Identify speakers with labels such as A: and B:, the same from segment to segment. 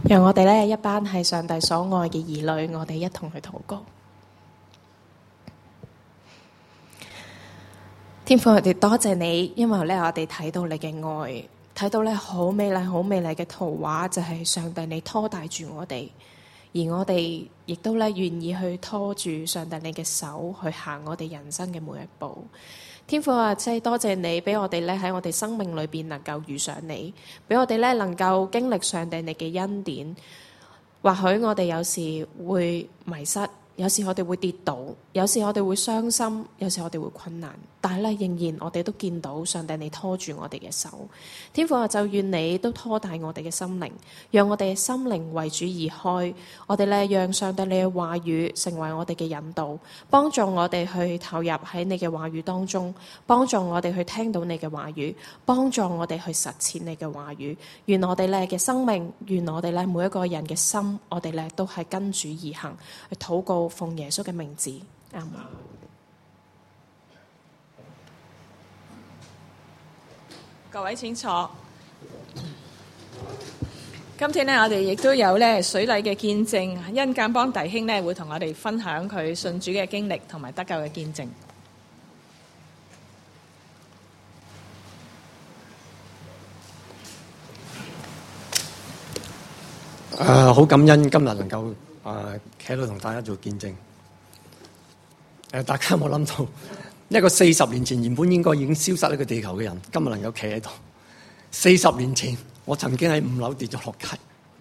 A: 讓我哋呢一班係上帝所愛嘅兒女，我哋一同去禱告。天父，我哋多謝你，因為呢我哋睇到你嘅愛，睇到呢好美麗、好美麗嘅圖畫，就係上帝你拖帶住我哋，而我哋亦都呢願意去拖住上帝你嘅手去行我哋人生嘅每一步。天父啊，真係多謝你俾我哋咧喺我哋生命裏邊能夠遇上你，俾我哋咧能夠經歷上帝你嘅恩典。或許我哋有時會迷失，有時我哋會跌倒，有時我哋會傷心，有時我哋會困難，但係咧仍然我哋都見到上帝你拖住我哋嘅手。天父啊，就願你都拖帶我哋嘅心靈，讓我哋嘅心靈為主而開。我哋咧讓上帝你嘅話語成為我哋嘅引導，幫助我哋去投入喺你嘅話語當中，幫助我哋去聽到你嘅話語，幫助我哋去實踐你嘅話語。願我哋咧嘅生命，願我哋咧每一個人嘅心，我哋咧都係跟主而行，去禱告奉耶穌嘅名字，阿們。
B: 各位請坐。今天呢，我哋亦都有咧水禮嘅見證，恩鑑邦弟兄呢會同我哋分享佢信主嘅經歷同埋得救嘅見證。
C: 好感恩今日能夠企喺度同大家做見證。大家有冇諗到一個40年前原本應該已經消失呢個地球嘅人，今日能夠企喺度？40年前我曾經喺5樓跌咗落街，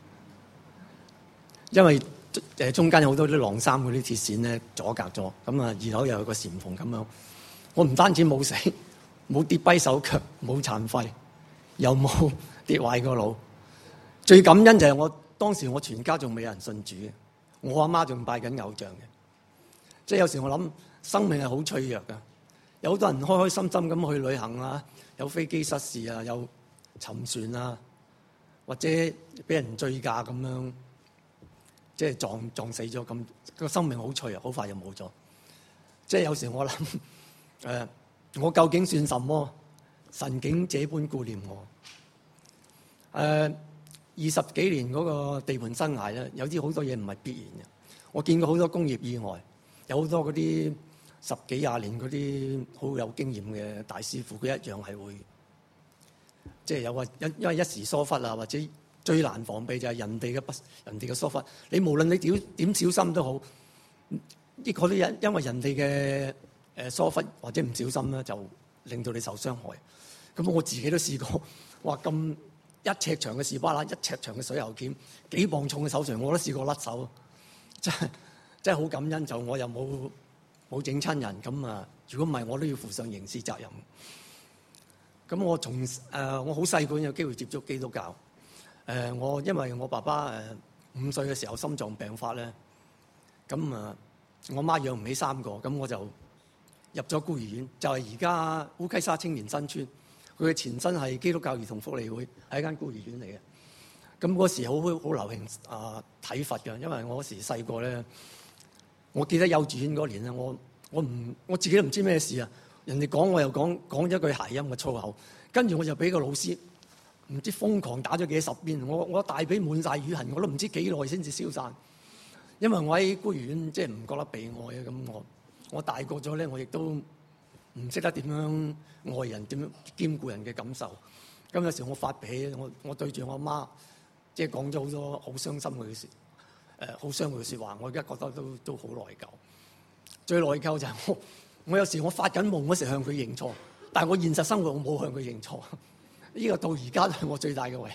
C: 因為中間有好多啲晾衫嗰啲鐵線咧阻隔咗，咁啊2樓又有個簷篷咁樣。我唔單止冇死，冇跌跛手腳，冇殘廢，又冇跌壞個腦。最感恩就係當時我全家仲未有人信主嘅，我阿媽仲拜緊偶像嘅。即係有時我諗生命係好脆弱㗎，有好多人開開心心咁去旅行啊，有飛機失事啊，有沉船啊，或者俾人醉駕咁樣，即係撞死咗咁，個生命好脆弱，好快就冇咗。即係有時我諗我究竟算什麼？神竟這般顧念我。20幾年嗰個地盤生涯咧，有啲好多嘢唔係必然嘅。我見過好多工業意外，有好多嗰啲10幾20年嗰啲好有經驗嘅大師傅，佢一樣係會，即係有話因為一時疏忽啊，或者最難防備就係人哋嘅疏忽。你無論你點小心都好，呢個都因為人哋嘅疏忽或者唔小心咧，就令到你受傷害。咁我自己都試過，哇咁1尺長嘅士巴拿，1尺長嘅水喉鉗，幾磅重嘅手錘，我都試過甩手，真係好感恩。就我又冇整親人，咁啊，如果唔係我都要負上刑事責任。咁我我好細個有機會接觸基督教。因為我爸爸5歲嘅時候心臟病發咧，咁我媽養唔起3個，咁我就入咗孤兒院，就係而家烏溪沙青年新村。佢嘅前身係基督教兒童福利會，係一間孤兒院嚟嘅。咁嗰時好流行體罰嘅，因為我嗰時細個咧，我記得幼稚園嗰年咧，我自己都唔知咩事啊，人哋講我又講咗一句諧音嘅粗口，跟住我就俾個老師唔知瘋狂打咗幾十鞭，我大髀滿晒瘀痕，我都唔知幾耐先至消散。因為我喺孤兒院即係唔覺得被愛啊，咁我大個咗咧，我亦都唔識得點樣愛人，點樣兼顧人嘅感受。咁有時我發脾氣，我對住我媽，即係講咗好多好傷心嘅事，好傷佢嘅説話。我而家覺得都好內疚。最內疚就係我有時我發緊夢嗰時向佢認錯，但係我現實生活我冇向佢認錯。呢個到而家都係我最大嘅遺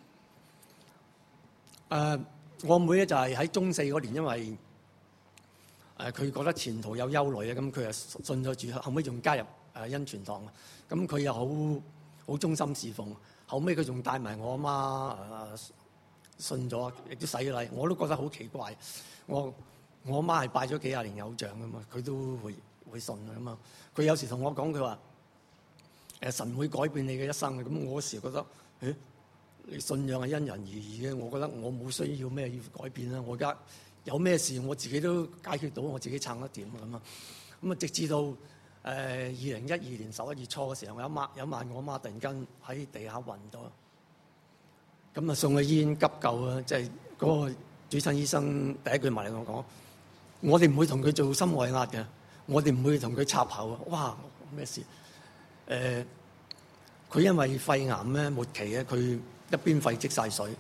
C: 憾。我妹咧就係喺中4嗰年，因為佢覺得前途有憂慮啊，咁佢又信咗主，後尾仲加入恩泉堂，咁佢又好忠心侍奉。後尾佢仲帶埋我阿媽信咗，亦都洗禮。我都覺得好奇怪，我阿媽係拜咗幾廿年偶像噶嘛，佢都會信噶嘛。佢有時同我講，佢話神會改變你嘅一生嘅。咁我嗰時覺得，你信仰係因人而異嘅，我覺得我冇需要咩要改變啦。我而家有咩事我自己都解決到，我自己撐得掂咁啊。咁啊，直至到2012年11月初嘅時候，有一晚我阿媽突然間喺地下暈咗， 咁啊送去醫院急救啊，即係嗰個主診醫生第一句埋嚟我講：我哋唔會同佢做心外壓嘅，我哋唔會同佢插喉啊！哇，咩事？佢因為肺癌咧末期咧，佢一邊肺積晒水，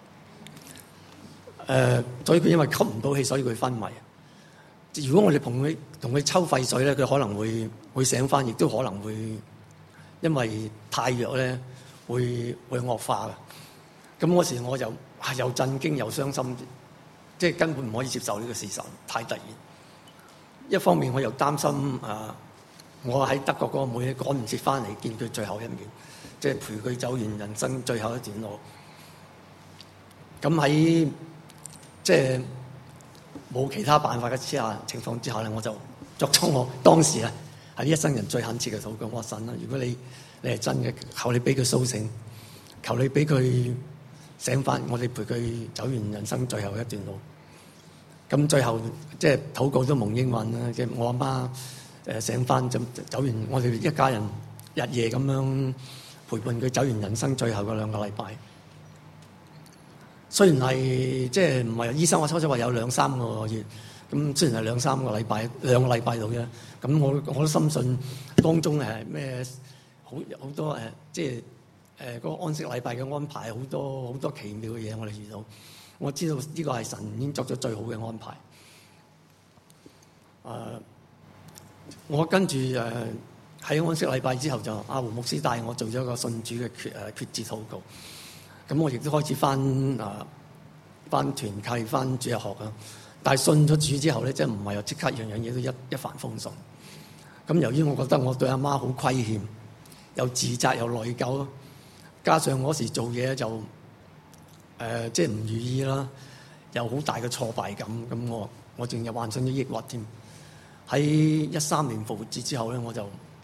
C: 所以佢因為吸唔到氣，所以佢昏迷。如果我哋同佢抽肺水咧，佢可能會醒翻，亦都可能會因為太弱咧會惡化嘅。咁嗰時我就又震驚又傷心，即係根本唔可以接受呢個事實，太突然。一方面我又擔心我喺德國嗰個妹咧趕唔切翻嚟見佢最後一面，即係陪佢走完人生最後一段路。咁喺即係冇其他辦法嘅情況之下咧，我就作出我當時啊係一生人最懇切嘅禱告。我話神啦，如果你係真嘅，求你俾佢甦醒，求你俾佢醒翻，我哋陪佢走完人生最後一段路。咁最後即係禱告都蒙應允啦，即係我阿媽醒翻就走完，我哋一家人日夜咁樣陪伴佢走完人生最後嘅2個禮拜。雖然係即係唔係醫生話初初話有2-3個月，咁雖然係2-3個禮拜，2個禮拜到啫。咁我都深信當中咩好多即係嗰個安息禮拜嘅安排，好多奇妙嘅嘢我哋遇到。我知道呢個係神已經作咗最好嘅安排。我跟住喺安息禮拜之後就阿胡牧師帶我做咗個信主嘅決志禱告。咁我亦都開始翻團契、翻主日學啊。但係信咗主之後咧，即係唔係話即刻樣樣嘢都一帆風順。咁由於我覺得我對阿媽好虧欠，又自責又內疚咯，加上嗰時做嘢就即係唔如意啦，有好大嘅挫敗感。咁我仲有患上咗抑鬱添。喺13年復活節之後咧，我就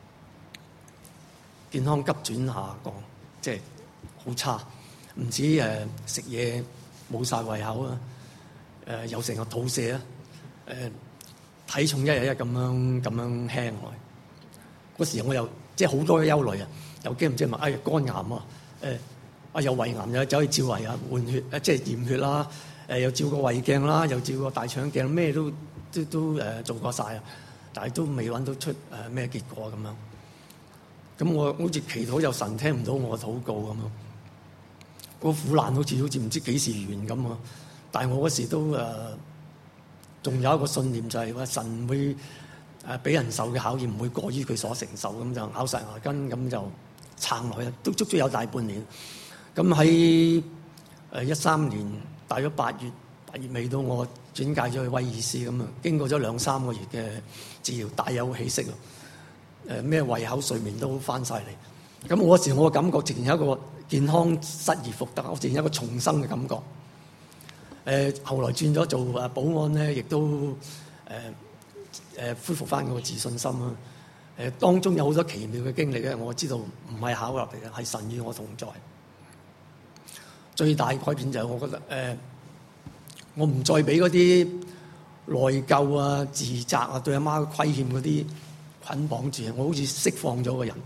C: 健康急轉下降，即係好差。唔止食嘢冇晒胃口啊，又成日肚瀉啊，體重一日一咁樣輕落。嗰時我又即係好多嘅憂慮啊，又驚唔知係咪肝癌啊，有胃癌又走去照胃啊，換血即係驗血啦，又照個胃鏡啦，又照個大腸鏡，咩都做過晒啊，但係都未揾到出咩結果咁樣。咁我好似祈禱有神聽唔到我禱告咁樣。個苦難好似唔知幾時完咁啊！但係我嗰時都仲有一個信念，就係話神會俾人受嘅考驗唔會過於佢所承受，咁就咬實牙根咁就撐落去，都足足有大半年。咁喺13年大約8月尾到，我轉介咗去威爾斯咁啊，經過咗2-3個月嘅治療，大有起色啊！咩胃口、睡眠都翻晒嚟。咁我嗰時我嘅感覺，直情有一個健康失而復得，我直情有一個重生嘅感覺。後來轉咗做保安咧，亦都恢復翻個自信心啦。當中有好多奇妙嘅經歷咧，我知道唔係巧合嚟嘅，係神與我同在。最大改變就係我覺得我唔再俾嗰啲內疚啊、自責啊、對阿媽嘅虧欠嗰啲捆綁住，我好似釋放咗個人。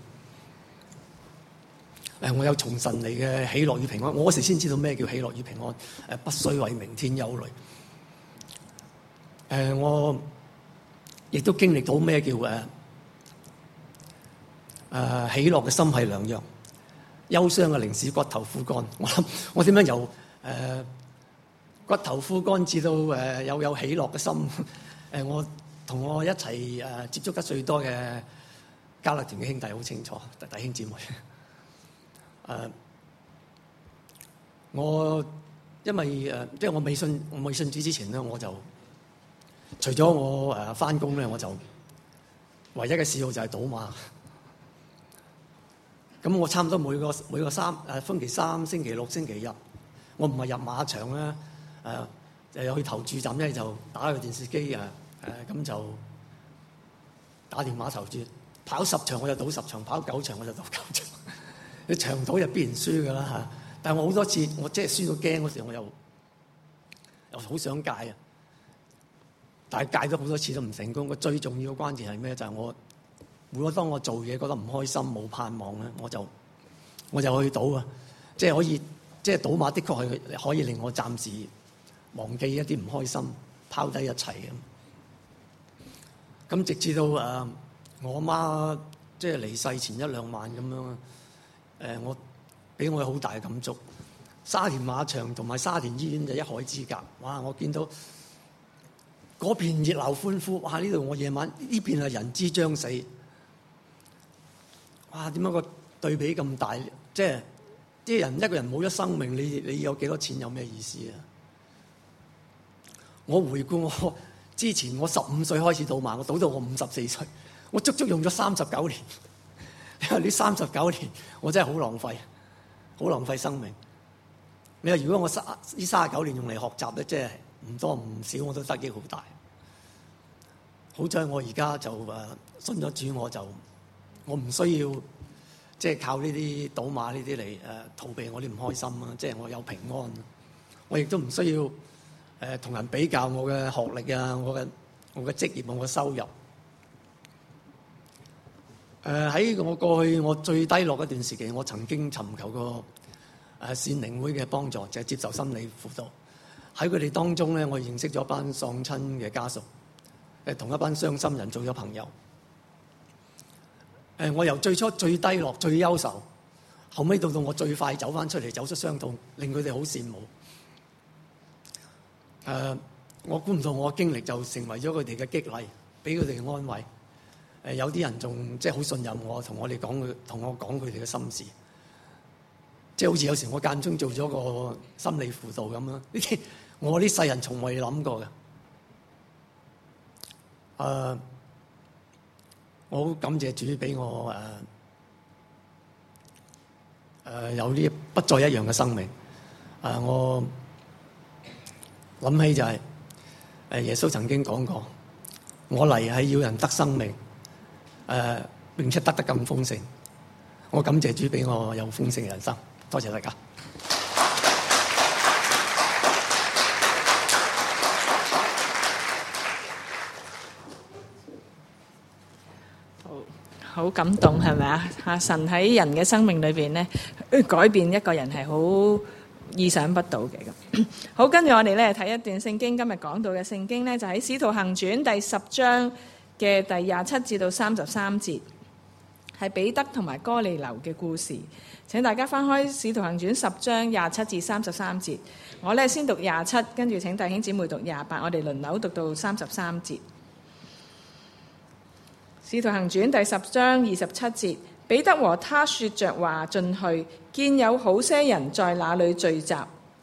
C: 我有從神嚟嘅喜樂與平安，我嗰時先知道咩叫喜樂與平安。不需為明天憂慮。我亦都經歷到咩叫喜樂嘅心係良藥，憂傷嘅靈使骨頭枯乾。我諗我點樣由骨頭枯乾至到有喜樂嘅心？我同我一齊接觸得最多嘅加勒團嘅兄弟好清楚，弟兄姊妹。我因為即係我未信主之前咧，我就除咗我返工咧，我就唯一嘅嗜好就係賭馬。咁我差唔多每個星期三、星期六、星期日，我唔係入馬場咧，就有去投注站咧，就打個電視機咁就打電話投注，跑10場我就賭10場，跑9場我就賭9場。你長賭就必然輸㗎啦嚇，但係我好多次我即係輸到驚嗰時，我又好想戒啊，但係戒咗好多次都唔成功。個最重要嘅關鍵係咩？就係我每個當我做嘢覺得唔開心、冇盼望咧，我就去賭啊，即係可以即係賭馬的確係可以令我暫時忘記一啲唔開心，拋低一切咁。咁直至到我媽即係離世前1-2晚咁樣，我俾我有好大嘅感觸。沙田馬場同埋沙田醫院就一海之隔，哇！我見到嗰邊熱鬧歡呼，哇！呢度我夜晚呢邊係人之將死，哇！點解個對比咁大？即係啲人一個人冇咗生命，你有幾多錢有咩意思啊？我回顧我之前，我15歲開始賭馬，我賭到我54歲，我足足用咗39年。因為呢39年我真係好浪費，好浪費生命。你話如果我呢39年用嚟學習咧，即係唔多唔少，我都得益好大。好在我而家就信咗主，我唔需要即係靠呢啲賭馬呢啲嚟逃避我啲唔開心啊！即係我有平安，我亦都唔需要同人比較我嘅學歷啊，我嘅職業，我嘅收入。喺我過去我最低落一段時期，我曾經尋求過善靈會嘅幫助，就係接受心理輔導。喺佢哋當中咧，我認識咗一班喪親嘅家屬，同一班傷心人做咗朋友。我由最初最低落、最憂愁，後尾到我最快走翻出嚟，走出傷痛，令佢哋好羨慕。我估唔到我嘅經歷就成為咗佢哋嘅激勵，俾佢哋安慰。有啲人仲即係好信任我，同我講佢哋嘅心事。即係好似有時我間中做咗個心理輔導咁樣，呢啲我啲世人從未諗過嘅。我好感謝主俾我有呢不再一樣嘅生命。我諗起就係耶穌曾經講過，我嚟係要人得生命，並且得更豐盛。我感謝主俾我有豐盛嘅人生。多謝大家。
B: 好感動係咪啊？神喺人嘅生命裏邊咧，改變一個人係好意想不到嘅咁。好，跟住我哋咧睇一段聖經，今日講到嘅聖經咧就喺《使徒行傳》第10章嘅第27至到33節，係彼得同埋哥尼流嘅故事。請大家翻開《使徒行傳》10章27至33節，我咧先讀27，跟住請弟兄姊妹讀28，我哋輪流讀到33節。《使徒行傳》第10章27節，彼得和他說着話進去，見有好些人在那裏聚集。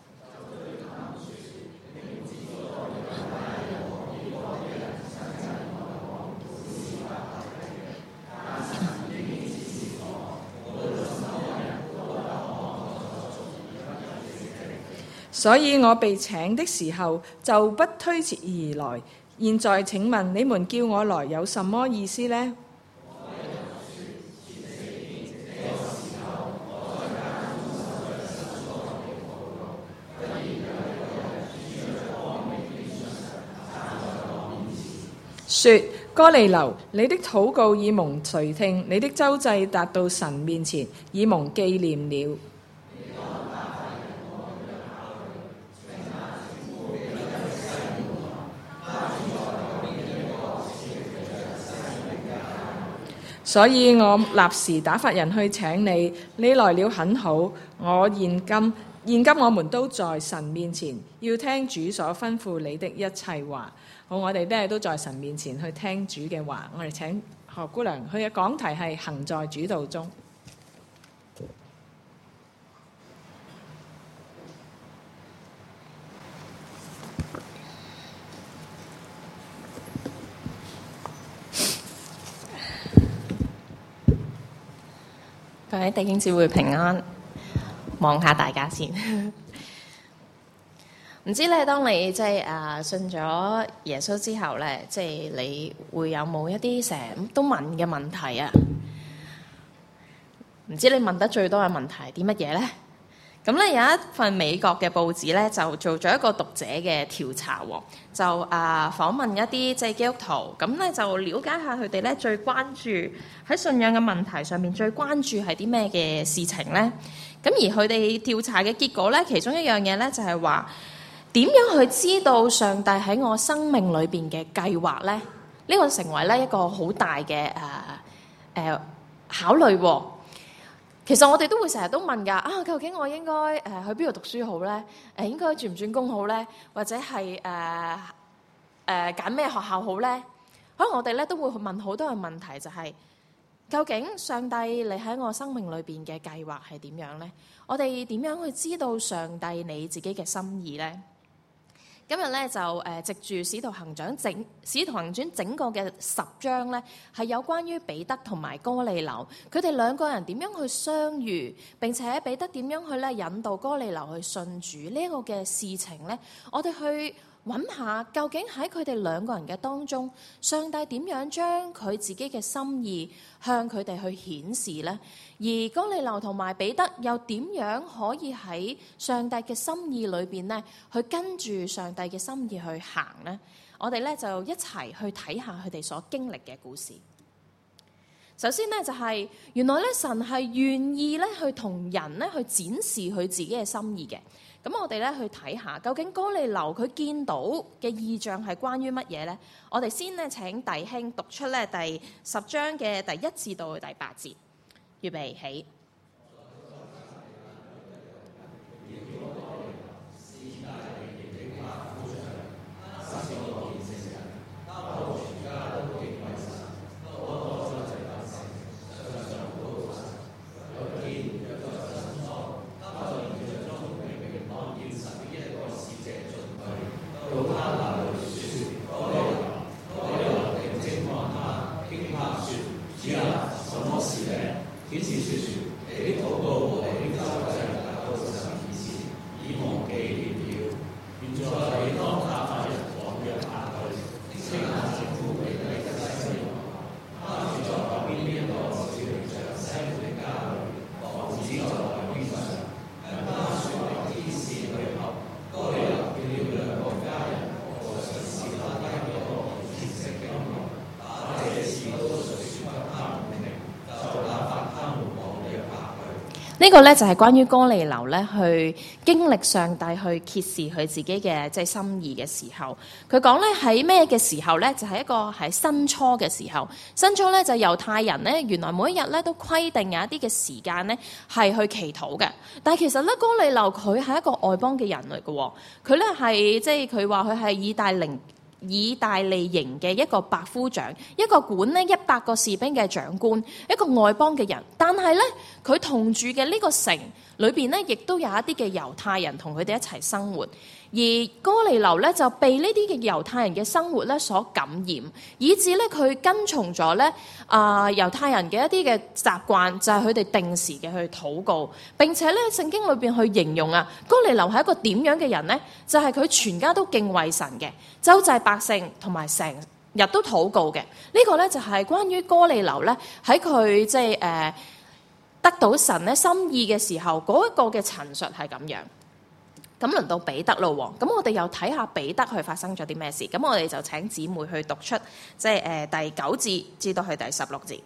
B: 所以我被請的時候就不推辭而來。現在請問你們叫我來有什麼意思呢？說，哥尼流，你的禱告已蒙垂聽，你的周濟達到神面前，已蒙紀念了。所以我立時打發人去請你，你來了很好。現今我們都在神面前，要聽主所吩咐你的一切話。好，我哋都在神面前去聽主嘅話。我哋請何姑娘，佢嘅講題係行在主道中。
A: 各位弟兄姊妹平安，望下大家先。唔知咧，當你即係信咗耶穌之後咧，即係你會有冇一啲成日都問嘅問題啊？唔知你問得最多嘅問題係啲乜嘢咧？ 咁咧有一份美國嘅報紙咧，就做咗一個讀者嘅調查喎，就訪問一啲即係基督徒，咁咧就了解下佢哋咧最關注喺信仰嘅問題上面最關注係啲咩嘅事情咧？咁而佢哋調查嘅結果咧，其中一樣嘢咧就係話點樣去知道上帝喺我生命裏邊嘅計劃咧？呢個成為咧一個好大嘅考慮喎。其實我哋都會成日都問㗎，究竟我應該去邊度讀書好咧？應該轉唔轉工好咧？或者係揀咩學校好咧？可能我哋咧都會問好多嘅問題，就係究竟上帝你喺我生命裏邊嘅計劃係點樣咧？我哋點樣去知道上帝你自己嘅心意咧？今日咧就藉住《使徒行傳》整個嘅10章咧，係有關於彼得同埋哥尼流，佢哋兩個人點樣去相遇，並且彼得點樣去咧引導哥尼流去信主呢一個嘅事情咧，我哋去揾下究竟喺佢哋兩個人嘅當中，上帝點樣將佢自己嘅心意向佢哋去顯示呢？而哥尼流同埋彼得又點樣可以喺上帝嘅心意裏邊呢，去跟住上帝嘅心意去行呢？我哋咧就一齊去睇下佢哋所經歷嘅故事。首先呢，就係原來咧神係願意咧去同人咧去展示佢自己嘅心意嘅。咁我哋咧去睇下，究竟哥尼流佢見到嘅異象係關於乜嘢呢？我哋先咧請弟兄讀出咧第10章嘅第1至到第8節，預備起。呢個咧就係關於哥尼流咧去經歷上帝去揭示佢自己嘅即係心意嘅時候，佢講咧喺咩嘅時候咧，就係一個喺申初嘅時候。申初咧就猶太人咧原來每一日咧都規定有一啲嘅時間咧係去祈禱嘅，但係其實咧哥尼流佢係一個外邦嘅人嚟嘅，佢咧係即係佢話佢係意大利營嘅一個百夫長，一個管呢100個士兵嘅長官，一個外邦嘅人。但係咧，佢同住嘅呢個城裏邊咧，亦都有一啲嘅猶太人同佢哋一齊生活。而哥尼流咧就被呢啲嘅猶太人嘅生活咧所感染，以致咧佢跟從咗咧猶太人嘅一啲嘅習慣，就係佢哋定時嘅去禱告。並且咧聖經裏邊去形容哥尼流係一個點樣嘅人呢？就係佢全家都敬畏神嘅，周濟百姓，同埋成日都禱告嘅。呢個咧就係關於哥尼流咧喺佢即係得到神咧心意嘅時候嗰一個嘅陳述係咁樣。咁輪到彼得咯喎，咁我哋又睇下彼得佢發生咗啲咩事。咁我哋就請姊妹去讀出即係第9節至到去第16節。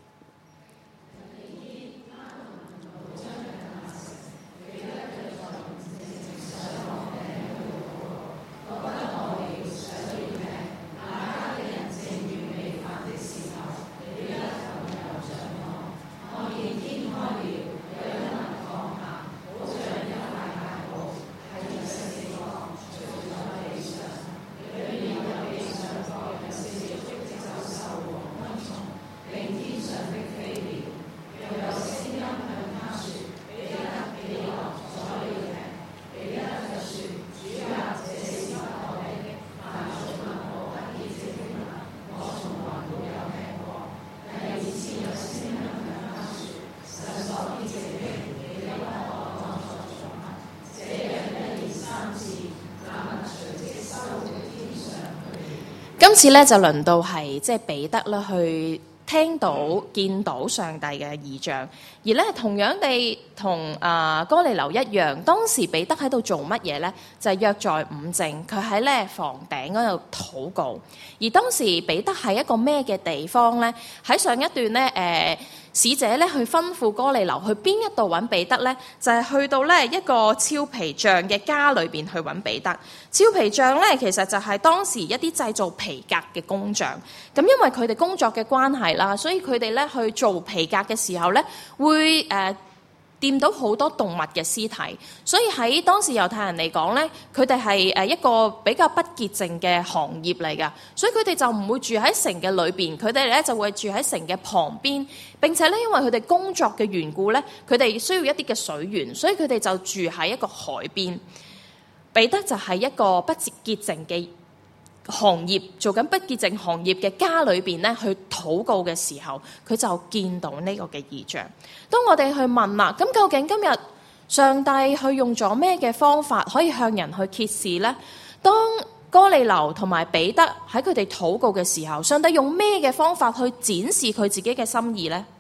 A: 今次咧就輪到係即係彼得啦去聽到、見到上帝嘅異象，而咧同樣地同哥尼流一樣，當時彼得喺度做乜嘢咧？就係約在午正，佢喺咧房頂嗰度禱告。而當時彼得喺一個咩嘅地方咧？喺上一段咧使者咧去吩咐哥尼流去邊一度揾彼得咧，就係去到咧一個俏皮匠嘅家裏邊去揾彼得。俏皮匠咧其實就係當時一啲製造皮革嘅工匠。咁因為佢哋工作嘅關係啦，所以佢哋咧去做皮革嘅時候咧，會掂到好多動物嘅屍體，所以喺當時猶太人嚟講咧，佢哋係一個比較不潔淨嘅行業嚟㗎，所以佢哋就唔會住喺城嘅裏邊，佢哋咧就會住喺城嘅旁邊。並且咧，因為佢哋工作嘅緣故咧，佢哋需要一啲嘅水源，所以佢哋就住喺一個海邊。彼得就係一個不潔淨嘅行業，做緊不潔淨行業嘅家裏邊咧，去禱告嘅時候，佢就見到呢個嘅異象。當我哋去問啦，咁究竟今日上帝去用咗咩嘅方法可以向人去揭示呢？當哥尼流同埋彼得喺佢哋禱告嘅時候，上帝用咩嘅方法去展示佢自己嘅心意呢？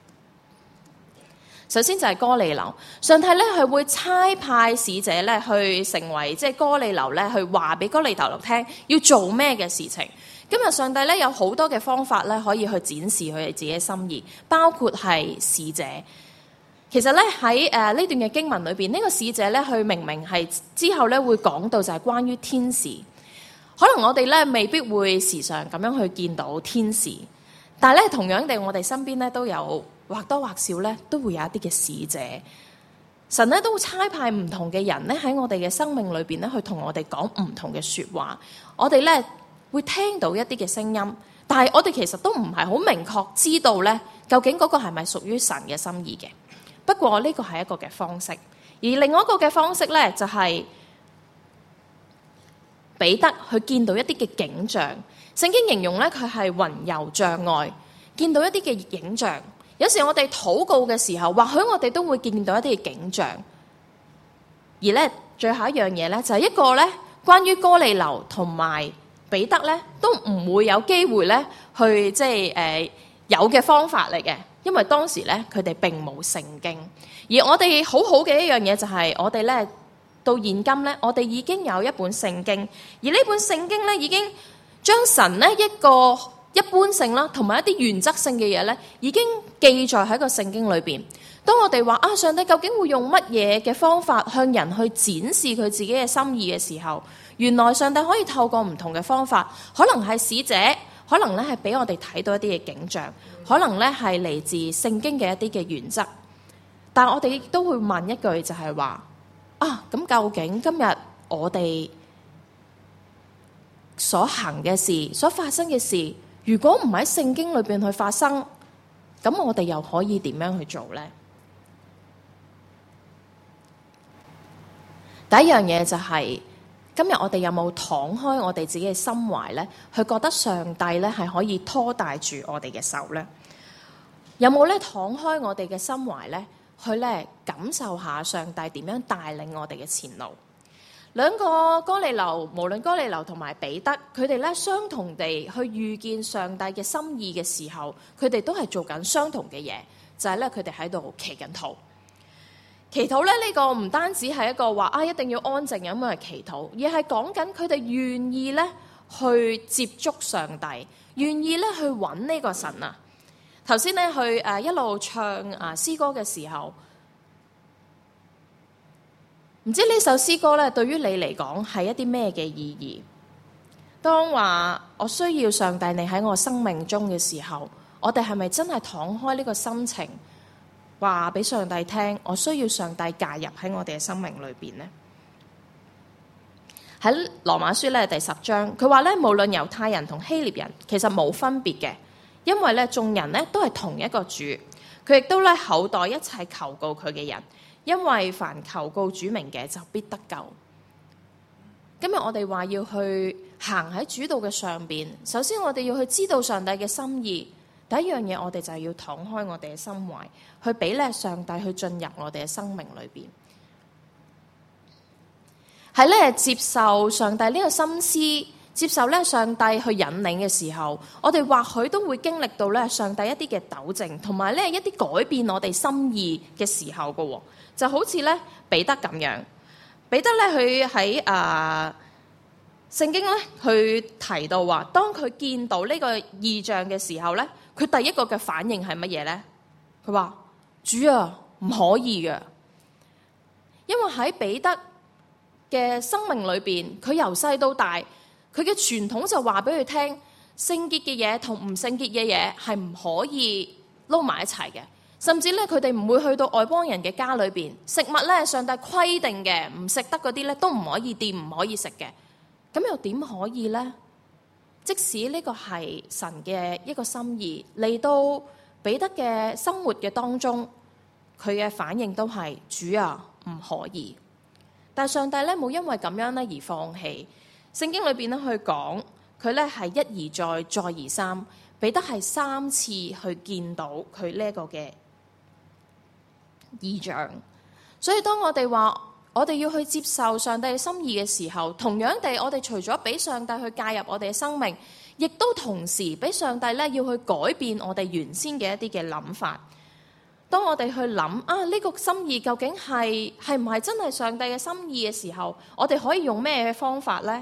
A: 首先就係哥尼流，上帝咧係會差派使者咧去成為即係哥尼流咧去話俾哥尼流聽要做咩嘅事情。今日上帝咧有好多嘅方法咧可以去展示佢哋自己嘅心意，包括係使者。其實咧喺呢段嘅經文裏邊，呢個使者咧佢明明係之後咧會講到就係關於天使。可能我哋咧未必會時常咁樣去見到天使，但係咧同樣地，我哋身邊咧都有或多或少咧都會有一啲嘅使者。神咧都會差派唔同嘅人咧喺我哋嘅生命裏邊咧去同我哋講唔同嘅說話。我哋咧會聽到一啲嘅聲音，但係我哋其實都唔係好明確知道咧究竟嗰個係咪屬於神嘅心意嘅。不過呢個係一個嘅方式，而另外一個嘅方式咧就係彼得去見到一啲嘅景象。聖經形容咧佢係雲遊障礙，見到一啲嘅景象。有時我哋禱告嘅時候，或許我哋都會見到一啲嘅景象。而咧最後一樣嘢咧就係一個咧關於哥尼流同埋彼得咧都唔會有機會咧去即係有嘅方法嚟嘅，因為當時咧佢哋並冇聖經。而我哋好好嘅一樣嘢就係我哋咧到現今咧，我哋已經有一本聖經，而呢本聖經咧已經將神咧一個一般性啦，同埋一啲原則性嘅嘢咧，已經記載喺個聖經裏邊。當我哋話啊，上帝究竟會用乜嘢嘅方法向人去展示佢自己嘅心意嘅時候，原來上帝可以透過唔同嘅方法，可能係使者，可能咧係俾我哋睇到一啲嘅景象，可能咧係嚟自聖經嘅一啲嘅原則。但係我哋亦都會問一句，就係話啊，咁究竟今日我哋所行嘅事，所發生嘅事，如果唔喺聖經裏邊去發生，咁我哋又可以點樣去做呢？第一樣嘢就係今日我哋有冇敞開我哋自己嘅心懷呢？去覺得上帝咧係可以拖帶住我哋嘅手呢？有冇咧敞開我哋嘅心懷呢？去咧感受下上帝點樣帶領我哋嘅前路？兩個哥尼流，無論哥尼流同埋彼得，佢哋咧相同地去遇見上帝嘅心意嘅時候，佢哋都係做緊相同嘅嘢，就係咧佢哋喺度祈緊禱。祈禱咧呢個唔單止係一個話啊一定要安靜咁樣去祈禱，而係講緊佢哋願意咧去接觸上帝，願意咧去揾呢個神啊。頭先咧去一路唱詩歌嘅時候，唔知呢首詩歌咧對於你嚟講係一啲咩嘅意義？當話我需要上帝你喺我生命中嘅時候，我哋係咪真係敞開呢個心情，話俾上帝聽，我需要上帝介入喺我哋嘅生命裏邊呢？喺羅馬書咧第10章，佢話咧無論猶太人同希臘人，其實冇分別嘅。因為咧，眾人咧都係同一個主，佢亦都咧厚待一切求告佢嘅人，因為凡求告主名嘅就必得救。今日我哋話要去行喺主道嘅上邊，首先我哋要去知道上帝嘅心意。第一樣嘢，我哋就係要敞開我哋嘅心懷，去俾咧上帝去進入我哋嘅生命裏邊，係咧接受上帝呢個心思， 接受咧上帝去引領嘅時候，我哋或許都會經歷到咧上帝一啲嘅糾正，同埋咧一啲改變我哋心意嘅時候嘅喎。就好似咧彼得咁樣，彼得咧佢喺聖經咧佢提到話，當佢見到呢個異象嘅時候咧，佢第一個嘅反應係乜嘢咧？佢話：主啊，唔可以嘅，因為喺彼得嘅生命裏邊，佢由細到大，佢嘅傳統就話俾佢聽，聖潔嘅嘢同唔聖潔嘅嘢係唔可以撈埋一齊嘅，甚至咧佢哋唔會去到外邦人嘅家裏邊，食物咧上帝規定嘅唔食得嗰啲咧都唔可以掂，唔可以食嘅，咁又點可以呢？即使呢個係神嘅一個心意嚟到彼得嘅生活嘅當中，佢嘅反應都係：主啊，唔可以。但係上帝咧冇因為咁樣咧而放棄。聖經裏邊咧去講，佢咧係一而再，再而三，彼得係3次去見到佢呢一個嘅異象。所以當我哋話我哋要去接受上帝嘅心意嘅時候，同樣地，我哋除咗俾上帝去介入我哋嘅生命，亦都同時俾上帝咧要去改變我哋原先嘅一啲嘅諗法。當我哋去諗呢個心意究竟係唔係真係上帝嘅心意嘅時候，我哋可以用咩方法呢？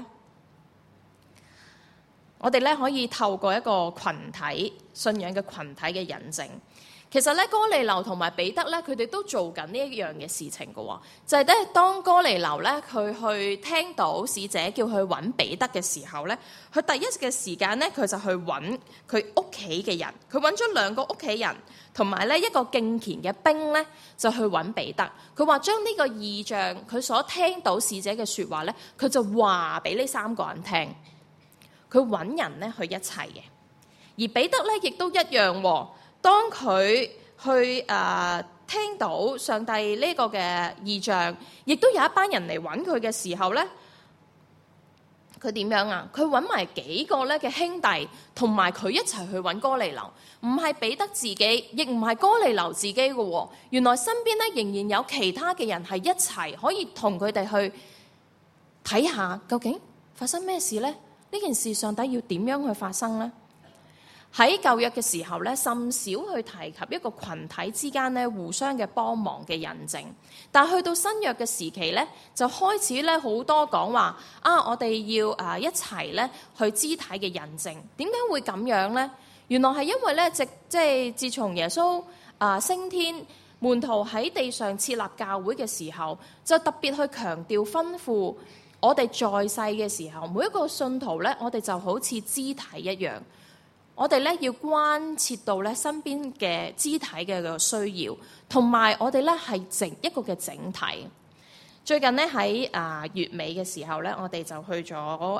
A: 我哋咧可以透過一個群體信仰嘅群體嘅引證。其實咧，哥尼流同埋彼得咧，佢哋都做緊呢一樣嘅事情嘅喎，就係咧，當哥尼流咧佢去聽到使者叫佢揾彼得嘅時候咧，佢第一嘅時間咧，佢就去揾佢屋企嘅人，佢揾咗2個屋企人，同埋咧一個敬虔嘅兵咧，就去揾彼得。佢話將呢個異象，佢所聽到使者嘅説話咧，佢就話俾呢3個人聽。佢揾人咧去一齊嘅，而彼得咧亦都一樣喎。當佢去聽到上帝呢個嘅異象，亦都有一班人嚟揾佢嘅時候咧，佢點樣啊？佢揾埋幾個咧嘅兄弟，同埋佢一齊去揾哥尼流，唔係彼得自己，亦唔係哥尼流自己嘅喎。原來身邊咧仍然有其他嘅人係一齊可以同佢哋去睇下究竟發生咩事咧？呢件事上帝要點樣去發生咧？喺舊約嘅時候咧，甚少去提及一個群體之間咧互相嘅幫忙嘅印證。但係去到新約嘅時期咧，就開始咧好多講話我哋要一齊咧去肢體嘅印證。點解會咁樣咧？原來係因為咧，自從耶穌升天，門徒喺地上設立教會嘅時候，就特別去強調吩咐我哋在世嘅時候，每一個信徒咧，我哋就好似肢體一樣。我哋咧要關切到咧身邊嘅肢體嘅個需要，同埋我哋咧係一個嘅整體。最近咧喺月尾嘅時候咧，我哋就去咗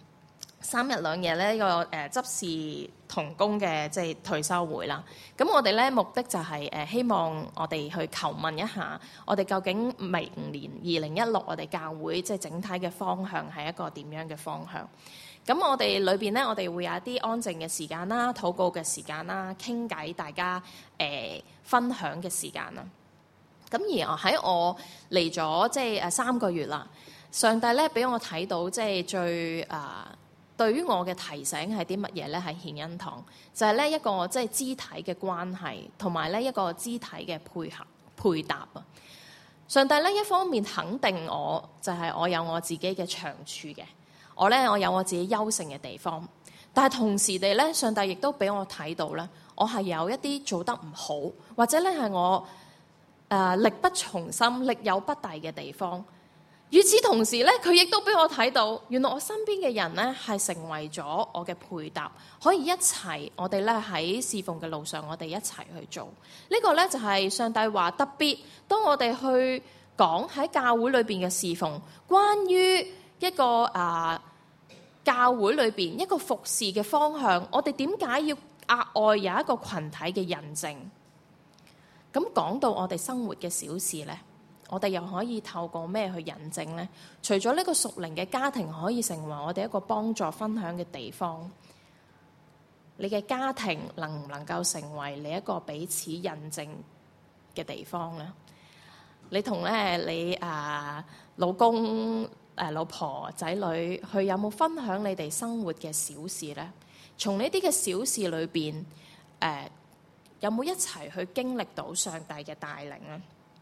A: 3日2夜咧呢個執事同工嘅即係退休會啦。咁我哋咧目的就係希望我哋去求問一下，我哋究竟明年2016我哋教會即係整體嘅方向係一個點樣嘅方向？咁我哋裏邊咧，我哋會有一啲安靜嘅時間啦、禱告嘅時間啦、傾偈大家分享嘅時間啦。咁而喺我嚟咗即係3個月啦，上帝咧俾我睇到即係最對於我嘅提醒係啲乜嘢咧？係獻恩堂，就係咧一個即係肢體嘅關係，同埋咧一個肢體嘅配搭啊！上帝咧一方面肯定我，就係我有我自己嘅長處嘅。我有我自己優勝嘅地方，但係同時地咧，上帝亦都俾我睇到咧，我係有一啲做得唔好，或者咧係我力不從心、力有不逮嘅地方。與此同時咧，佢亦都俾我睇到，原來我身邊嘅人咧係成為咗我嘅配搭，可以一齊我哋咧喺侍奉嘅路上，我哋一齊去做。呢個咧就係上帝話特別，當我哋去講喺教會裏邊嘅侍奉，關於一個教會裏邊一個服侍嘅方向，我哋點解要額外有一個群體嘅印證？咁講到我哋生活嘅小事呢，我哋又可以透過咩去印證呢？除咗呢個屬靈嘅家庭可以成為我哋一個幫助分享嘅地方，你嘅家庭能唔能夠成為你一個彼此印證嘅地方呢？你同你老公老婆仔女，佢有冇分享你哋生活嘅小事呢？從呢啲嘅小事裏邊，有冇一齊去經歷到上帝嘅帶領呢？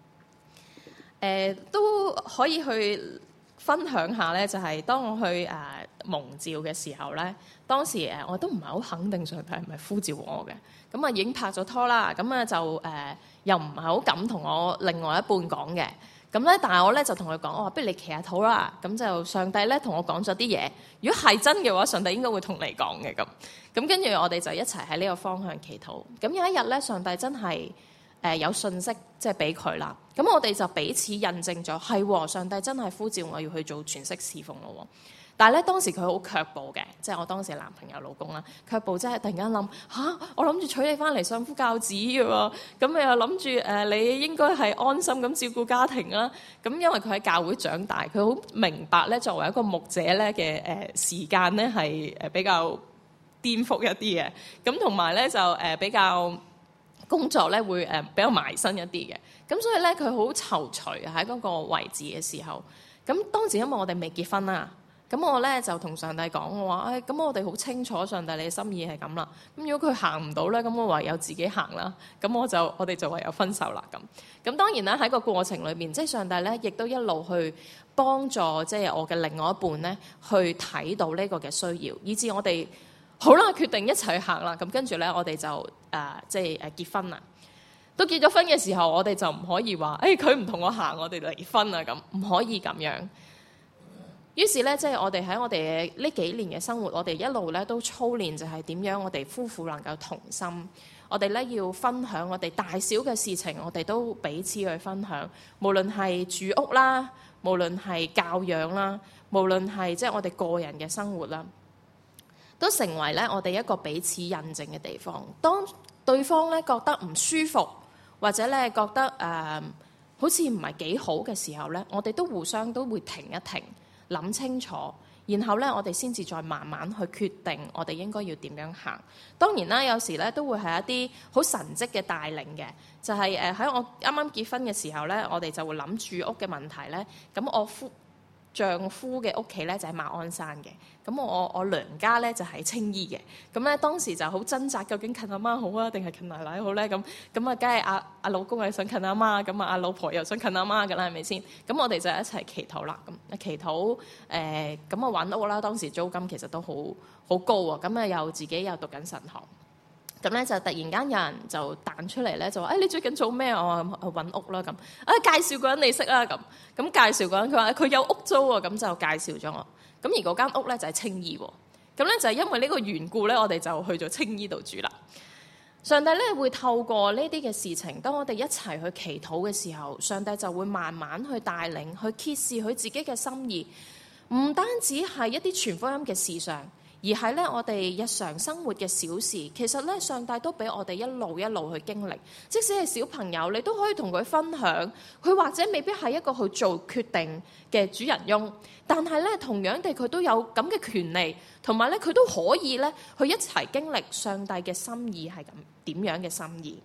A: 都可以去分享下咧，就係當我去蒙召嘅時候咧，當時我都唔係好肯定上帝係咪呼召我嘅，咁啊已經拍咗拖啦，咁啊就又唔係好敢同我另外一半講嘅，咁咧但係我咧就同佢講，我話不如你祈下禱啦，咁就上帝咧同我講咗啲嘢，如果係真嘅話，上帝應該會同你講嘅咁跟住我哋就一齊喺呢個方向祈禱，咁有一日咧，上帝真係有信息即係俾佢啦，咁我哋就彼此印證咗，係上帝真係呼召我要去做全職侍奉咯。但係咧當時佢好卻步嘅，即係我當時男朋友老公啦，卻步即係突然間諗我諗住娶你翻嚟相夫教子嘅喎，咁你又諗住你應該係安心咁照顧家庭啦。咁因為佢喺教會長大，佢好明白咧作為一個牧者咧嘅時間咧係比較顛覆一啲嘅，咁同埋咧就比較工作咧會比較埋身一啲嘅，咁所以咧佢好躊躇喺嗰個位置嘅時候。咁當時因為我哋未結婚啦，咁我咧就同上帝講，我話咁我哋好清楚上帝你嘅心意係咁啦。咁如果佢行唔到咧，咁我唯有自己行啦。咁我哋就唯有分手啦。咁當然啦，喺個過程裏面，即係上帝咧亦都一路去幫助即係我嘅另外一半咧去睇到呢個嘅需要，以至我哋好啦，決定一齊去行啦。咁跟住咧，我哋就即係結婚啦。到結咗婚嘅時候，我哋就唔可以話佢唔同我行，我哋離婚啊，咁唔可以咁樣。於是咧，即係我哋喺我哋呢幾年嘅生活，我哋一路咧都操練就係點樣我哋夫婦能夠同心。我哋咧要分享我哋大小嘅事情，我哋都彼此去分享。無論係住屋啦，無論係教養啦，無論係即係我哋個人嘅生活啦，都成為咧我哋一個彼此印證嘅地方。當對方咧覺得唔舒服，或者咧覺得好似唔係幾好嘅時候咧，我哋都互相都會停一停，諗清楚，然後咧我哋先至再慢慢去決定我哋應該要點樣行。當然啦，有時咧都會係一啲好神蹟嘅帶領嘅，就係喺我啱啱結婚嘅時候咧，我哋就會諗住屋嘅問題咧。咁我丈夫嘅屋企咧就喺馬鞍山嘅，咁我娘家咧就喺青衣嘅。咁咧當時就好掙扎，究竟近阿媽好啊，定係近奶奶好咧？咁啊，梗係阿老公係想近阿媽，咁啊阿老婆又想近阿媽噶啦，係咪先？咁我哋就一齊祈禱啦。咁祈禱咁啊揾屋啦。當時租金其實都好高啊。咁啊又自己又讀緊神學。咁咧就突然間有人就彈出嚟咧，就話你最近做咩？我話去揾屋啦。咁介紹個人你識啦。咁介紹個人，佢話佢有屋租啊。咁就介紹咗我。咁而嗰間屋咧就係青衣喎。咁咧就係因為呢個緣故咧，我哋就去咗青衣度住啦。上帝咧會透過呢啲嘅事情，當我哋一齊去祈禱嘅時候，上帝就會慢慢去帶領，去揭示佢自己嘅心意，唔單止係一啲傳福音嘅事上。而係咧，我哋日常生活嘅小事，其實咧，上帝都俾我哋一路一路去經歷。即使係小朋友，你都可以同佢分享。佢或者未必係一個去做決定嘅主人翁，但係咧，同樣地，佢都有咁嘅權利，同埋咧，佢都可以咧，去一齊經歷上帝嘅心意係咁點樣嘅心意。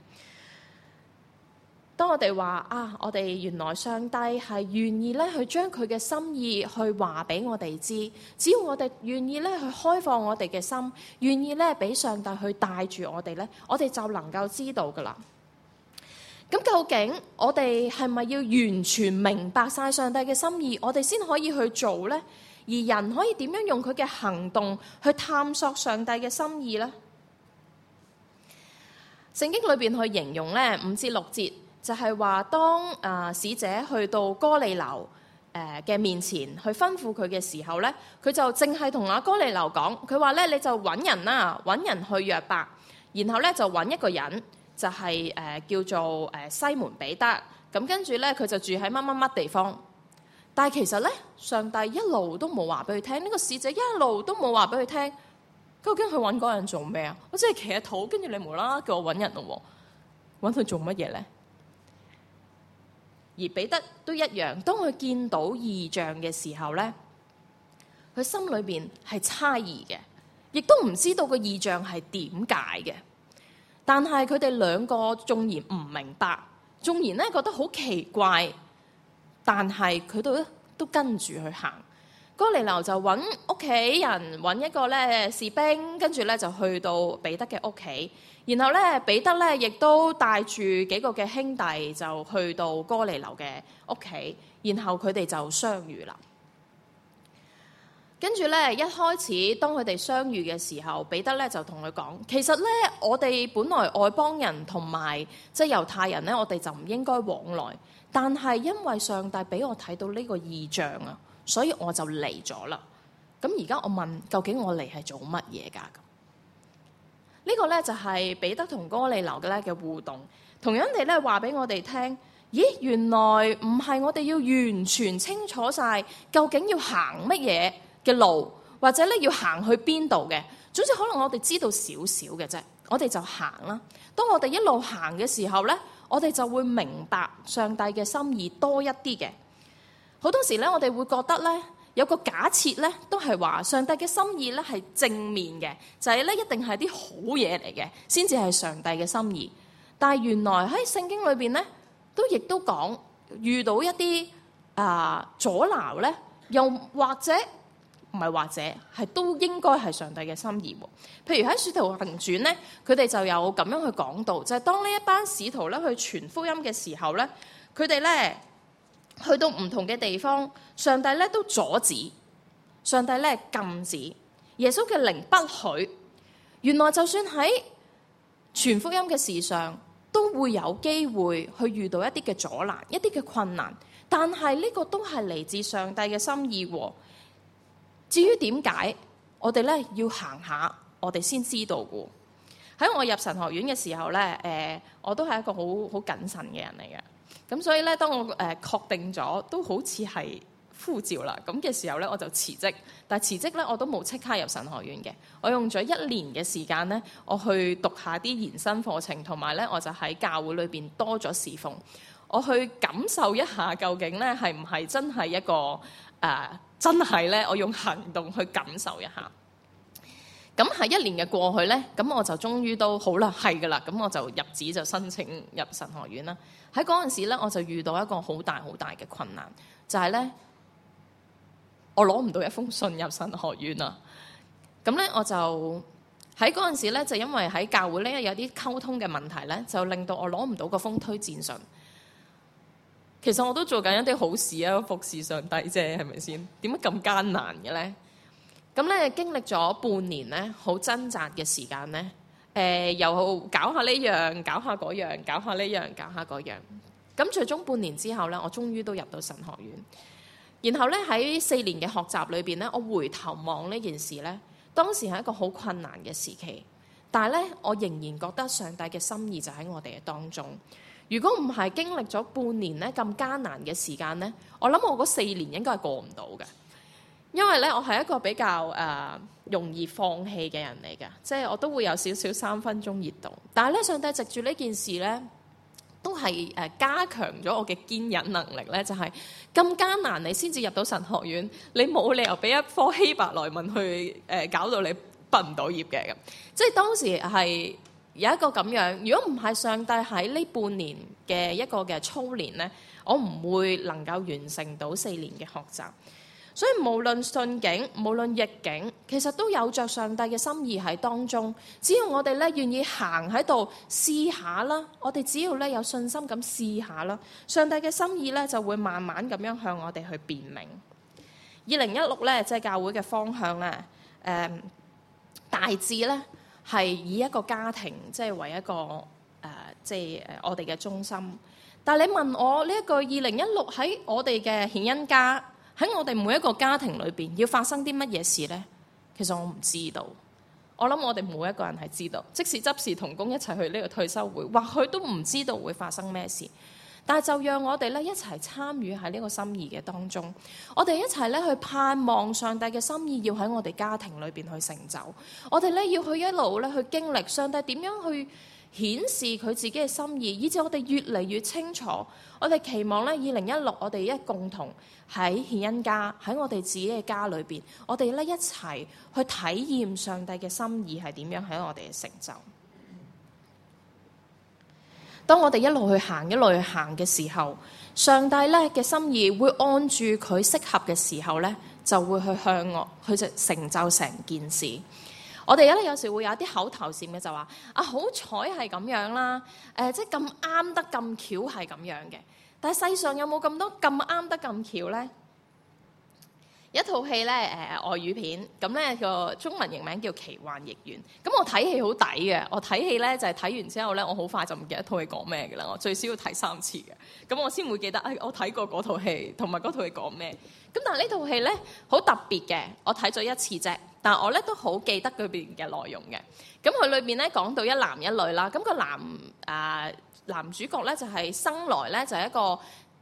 A: 當我哋話我哋原來上帝係願意咧去將佢嘅心意去話俾我哋知，只要我哋願意咧去開放我哋嘅心，願意咧俾上帝去帶住我哋咧，我哋就能夠知道噶啦。咁究竟我哋係咪要完全明白晒上帝嘅心意，我哋先可以去做呢？而人可以點樣用佢嘅行動去探索上帝嘅心意呢？聖經裏邊去形容咧5至6節。就係話，當使者去到哥尼流嘅面前去吩咐佢嘅時候咧，佢就淨係同阿哥尼流講，佢話咧你就揾人啦，揾人去約伯，然後咧就揾一個人，就係叫做西門彼得。咁跟住咧佢就住喺乜乜乜地方。但係其實咧，上帝一路都冇話俾佢聽，呢個使者一路都冇話俾佢聽，究竟佢揾嗰個人做咩啊？我真係企喺度，跟住你無啦啦叫我揾人咯，揾佢做乜嘢咧？而彼得都一樣，當佢見到異象嘅時候咧，佢心裏邊係猜疑嘅，亦都唔知道個異象係點解嘅。但係佢哋兩個縱然唔明白，縱然咧覺得好奇怪，但係佢都跟住去行。 哥尼流就揾屋企人，揾一個咧士兵，跟住咧就去到彼得嘅屋企。然後咧彼得咧亦都帶住幾個嘅兄弟就去到哥尼流嘅屋企，然後佢哋就相遇啦。跟住咧，一開始當佢哋相遇嘅時候，彼得咧就同佢講：其實咧，我哋本來外邦人同埋即係猶太人咧，我哋就唔應該往來。但係因為上帝俾我睇到呢個異象啊，所以我就嚟咗啦。咁而家我問，究竟我嚟係做乜嘢㗎？呢個咧就係彼得同哥尼流嘅咧嘅互動。同樣地咧話俾我哋聽。咦，原來唔係我哋要完全清楚晒究竟要行乜嘢嘅路，或者咧要行去邊度嘅。總之可能我哋知道少少嘅啫，我哋就行啦。當我哋一路行嘅時候咧，我哋就會明白上帝嘅心意多一啲嘅。好多時咧，我哋會覺得咧有個假設咧，都係話上帝嘅心意咧係正面嘅，就係咧一定係啲好嘢嚟嘅，先至係上帝嘅心意。但係原來喺聖經裏邊咧，亦都講遇到一啲阻撓咧，又或者唔係，或者係都應該係上帝嘅心意喎。譬如喺《使徒行傳》咧，佢哋就有咁樣去講到，就係當呢一班使徒咧去傳福音嘅時候咧，佢哋咧去到唔同嘅地方，上帝咧都阻止，上帝咧禁止，耶穌嘅靈不許。原來就算喺傳福音嘅事上，都會有機會去遇到一啲嘅阻攔，一啲嘅困難，但係呢個都係嚟自上帝嘅心意喎。至於點解我哋咧要行下，我哋先知道嘅。喺我入神學院嘅時候咧，我都係一個好謹慎嘅人嚟嘅。咁所以咧，當我確定咗都好似係呼召啦，咁嘅時候咧，我就辭職。但係辭職咧，我都冇即刻入神學院嘅。我用咗1年嘅時間咧，我去讀下啲延伸課程，同埋咧，我就喺教會裏邊多咗侍奉。我去感受一下究竟咧係唔係真係一個真係咧，我用行動去感受一下。咁係1年嘅過去咧，咁我就終於都好啦，係噶啦。咁我就入紙就申請入神學院啦。喺嗰陣時咧，我就遇到一個好大嘅困難，就係咧，我攞唔到一封信入神學院啊。咁咧，我就喺嗰陣時咧，就因為喺教會咧有啲溝通嘅問題咧，就令到我攞唔到嗰封推薦信。其實我都做緊一啲好事啊，服侍上帝啫，係咪先？點解咁艱難嘅咧？咁咧經歷咗半年咧，好掙扎嘅時間咧，又搞下呢樣，搞下嗰樣，搞下呢樣，搞下嗰樣。咁最終半年之後咧，我終於都入到神學院。然後咧喺4年嘅學習裏邊咧，我回頭望呢件事咧，當時係一個好困難嘅時期，但係咧我仍然覺得上帝嘅心意就喺我哋嘅當中。如果唔係經歷咗半年咧咁艱難嘅時間咧，我諗我嗰4年應該係過唔到嘅，因為咧我係一個比較容易放棄嘅人嚟嘅，即係我都會有少少3分鐘熱度。但係咧上帝藉住呢件事咧，都係加強咗我嘅堅忍能力咧，就係咁艱難你先至入到神學院，你冇理由俾一科希伯來文去搞到你畢唔到業嘅咁。即係當時係有一個咁樣，如果唔係上帝喺呢半年嘅一個嘅操練咧，我唔會能夠完成到4年嘅學習。所以無論順境，無論逆境，其實都有着上帝嘅心意喺當中。只要我哋咧願意行喺度試下啦，我哋只要咧有信心咁試下啦，上帝嘅心意咧就會慢慢咁樣向我哋去辨明。2016咧即係教會嘅方向咧，大致咧係以一個家庭即係為一個我哋嘅中心。但係你問我呢一個2016喺我哋嘅顯恩家，喺我哋每一個家庭裏邊要發生啲乜嘢事呢？其實我唔知道。我諗我哋每一個人係知道，即使執事同工一齊去呢個退休會，或許都唔知道會發生咩事。但係就讓我哋咧一齊參與喺呢個心意嘅當中，我哋一齊咧去盼望上帝嘅心意要喺我哋家庭裏邊去成就。我哋咧要去一路咧去經歷上帝點樣去顯示佢自己嘅心意，以至我哋越嚟越清楚。我哋期望咧2016我哋一共同喺顯恩家，喺我哋自己嘅家裏邊，我哋咧一齊去體驗上帝嘅心意係點樣喺我哋嘅成就。當我哋一路去行嘅時候，上帝咧嘅心意會按住佢適合嘅時候咧， 就會去向我去成就成件事。我哋咧有時會有啲口頭禪嘅，就話啊好彩係咁樣啦，即係咁啱得咁巧係咁樣嘅。但係世上有冇咁多咁啱得咁巧咧？一套戲咧外語片，咁咧個中文譯名叫《奇幻逆緣》。咁我睇戲好抵嘅，我睇戲咧就係睇完之後咧，我好快就唔記得套戲講咩嘅啦。我最少要睇3次嘅，咁我先會記得我睇過嗰套戲同埋嗰套戲講咩。咁但係呢套戲咧好特別嘅，我睇咗1次啫，但係我咧都好記得裏邊嘅內容嘅。咁佢裏邊咧講到一男一女啦，咁個男主角咧就係生來咧就係一個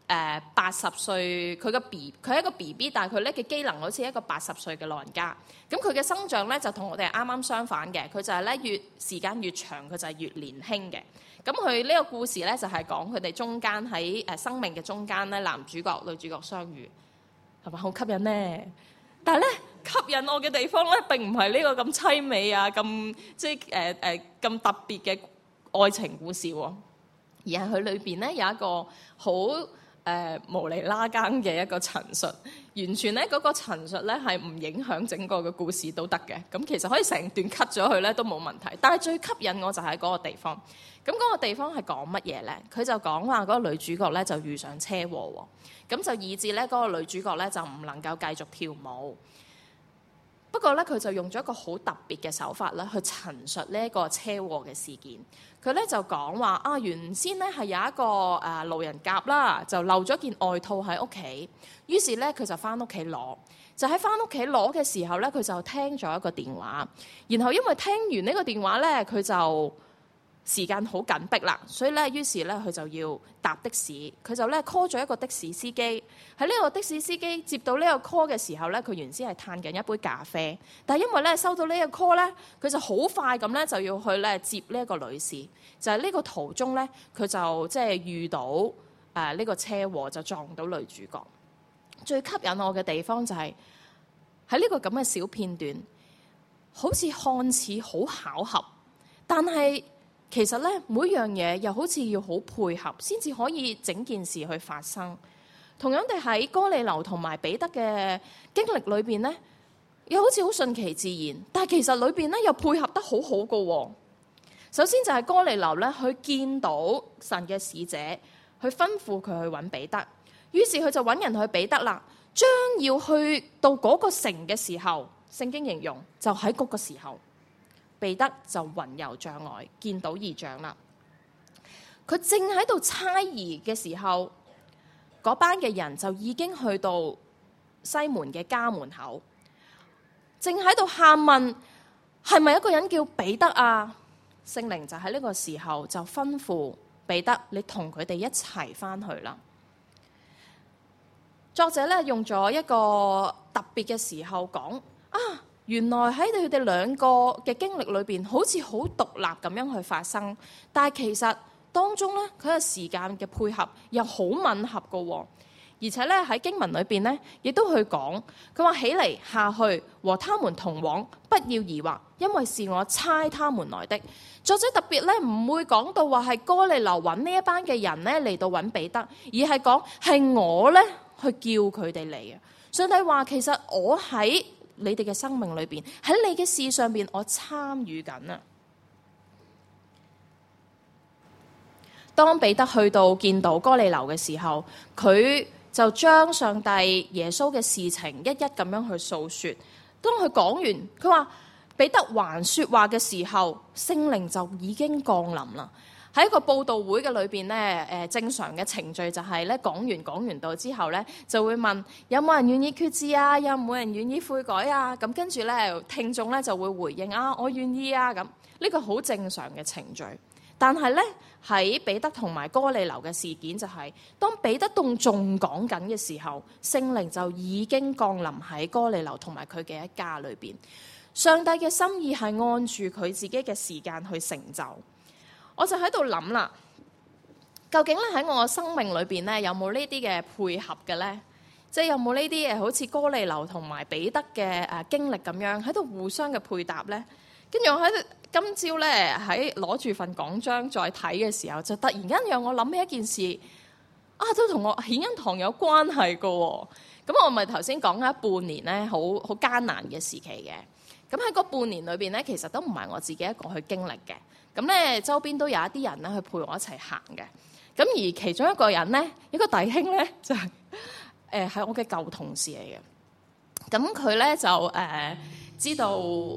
A: 80歲，佢係一個 BB， 但係佢咧嘅機能好似一個80歲嘅老人家。咁佢嘅生長咧就同我哋啱啱相反嘅，佢就係咧越時間越長，佢就係越年輕嘅。咁佢呢個故事咧就係講佢哋中間喺生命嘅中間咧，男主角女主角相遇，係咪好吸引呢？但係咧吸引我嘅地方咧並唔係呢個咁凄美啊，咁即係咁特別嘅愛情故事喎，而係佢裏邊咧有一個好無厘拉更嘅一個陳述，完全咧嗰個陳述咧係唔影響整個嘅故事都得嘅。咁其實可以成段 cut 咗佢咧都冇問題。但係最吸引我就係嗰個地方。咁嗰個地方係講乜嘢咧？佢就講話嗰個女主角咧就遇上車禍喎，咁就以致咧嗰個女主角咧就唔能夠繼續跳舞。不過咧，佢就用咗一個好特別嘅手法咧，去陳述呢一個車禍嘅事件。佢咧就講話啊，原先咧係有一個路人甲啦，就漏咗件外套喺屋企。於是咧，佢就翻屋企攞，就喺翻屋企攞嘅時候咧，佢就聽咗一個電話。然後因為聽完呢個電話咧，佢就時間好緊迫啦，所以咧，於是咧，佢就要搭的士。佢就咧 call 咗一個的士司機。喺呢個的士司機接到呢個 call 嘅時候咧，佢原先係嘆緊一杯咖啡，但係因為咧收到呢個 call 咧，佢就好快咁咧就要去咧接呢一個女士。就係呢個途中咧，佢就即係遇到呢個車禍，就撞到女主角。最吸引我嘅地方就係喺呢個咁嘅小片段，好似看似好巧合，但係其實咧，每樣嘢又好似要好配合，先至可以整件事去發生。同樣地喺哥尼流同埋彼得嘅經歷裏邊咧，又好似好順其自然，但係其實裏邊咧又配合得好好㗎喎。首先就係哥尼流咧，佢見到神嘅使者，去吩咐佢去揾彼得，於是佢就揾人去彼得啦。將要去到嗰個城嘅時候，聖經形容就喺嗰個時候。彼得就魂遊象外，見到異象啦。佢正喺度猜疑嘅時候，嗰班嘅人就已經去到西門嘅家門口，正喺度喊問係咪一個人叫彼得啊？聖靈就喺呢個時候就吩咐彼得，你同佢哋一齊翻去啦。作者咧用咗一個特別嘅時候講啊，原來喺佢哋兩個嘅經歷裏邊，好似好獨立咁樣去發生，但係其實當中咧，佢嘅時間嘅配合又好吻合㗎喎。而且咧喺經文裏邊咧，亦都去講，佢話起嚟下去和他們同往，不要疑惑，因為是我差他們來的。作者特別咧唔會講到話係哥尼流揾呢一班嘅人咧嚟到揾彼得，而係講係我咧去叫佢哋嚟嘅。上帝話其實我喺你哋嘅生命裏邊，喺你嘅事上邊，我參與緊啊！當彼得去到見到哥尼流嘅時候，佢就將上帝耶穌嘅事情一一咁樣去訴說。當佢講完，佢話彼得還說話嘅時候，聖靈就已經降臨啦。喺一個佈道會嘅裏邊咧，正常嘅程序就係咧講完道之後咧，就會問有冇人願意決志啊？有冇人願意悔改啊？咁跟住咧，聽眾咧就會回應啊，我願意啊！咁呢個好正常嘅程序。但係咧喺彼得同埋哥尼流嘅事件就係，當彼得仲講緊嘅時候，聖靈就已經降臨喺哥尼流同埋佢嘅一家裏邊。上帝嘅心意係按住佢自己嘅時間去成就。我就喺度諗啦，究竟咧喺我嘅生命裏邊咧有冇呢啲嘅配合嘅咧？即係有冇呢啲好似哥尼流同埋彼得嘅經歷咁樣喺度互相嘅配搭咧？跟住我喺今朝咧喺攞住份講章再睇嘅時候，就突然間讓我諗起一件事啊，都同我顯恩堂有關係㗎喎。 咁我咪頭先講咗半年咧，好艱難嘅時期嘅。咁喺嗰半年裏邊咧，其實都唔係我自己一個去經歷嘅。咁咧，周邊都有一啲人咧去陪我一齊行嘅。咁而其中一個人咧，一個弟兄咧，就係係我嘅舊同事嚟嘅。咁佢咧就知道，